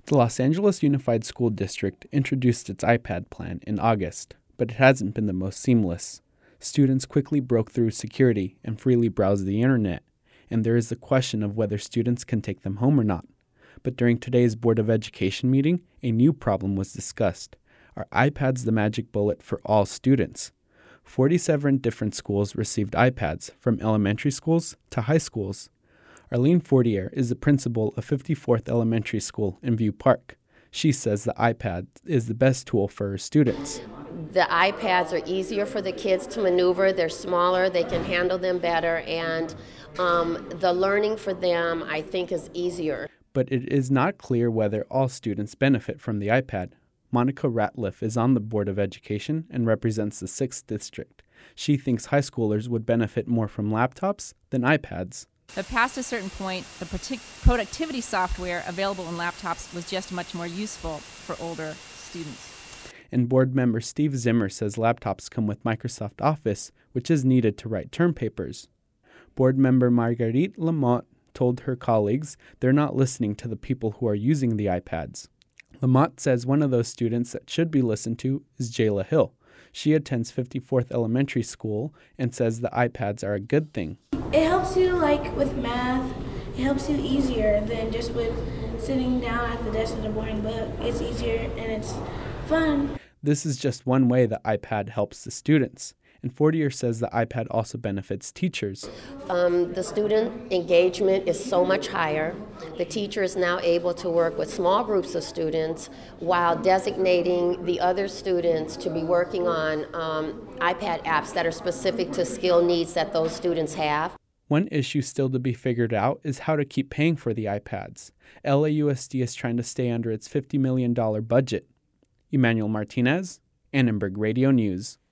The Los Angeles Unified School District introduced its iPad plan in August, but it hasn't been the most seamless. Students quickly broke through security and freely browsed the internet, and there is the question of whether students can take them home or not. But during today's Board of Education meeting, a new problem was discussed. Are iPads the magic bullet for all students? 47 different schools received iPads, from elementary schools to high schools. Arlene Fortier is the principal of 54th Elementary School in View Park. She says the iPad is the best tool for her students. The iPads are easier for the kids to maneuver. They're smaller, they can handle them better, and the learning for them, I think, is easier. But it is not clear whether all students benefit from the iPad. Monica Ratliff is on the Board of Education and represents the 6th District. She thinks high schoolers would benefit more from laptops than iPads. But past a certain point, the productivity software available in laptops was just much more useful for older students. And board member Steve Zimmer says laptops come with Microsoft Office, which is needed to write term papers. Board member Marguerite Lamotte told her colleagues they're not listening to the people who are using the iPads. Lamotte says one of those students that should be listened to is Jayla Hill. She attends 54th Elementary School and says the iPads are a good thing. It helps you with math. It helps you easier than just with sitting down at the desk with a boring book. It's easier and it's fun. This is just one way the iPad helps the students. And Fortier says the iPad also benefits teachers. The student engagement is so much higher. The teacher is now able to work with small groups of students while designating the other students to be working on iPad apps that are specific to skill needs that those students have. One issue still to be figured out is how to keep paying for the iPads. LAUSD is trying to stay under its $50 million budget. Emmanuel Martinez, Annenberg Radio News.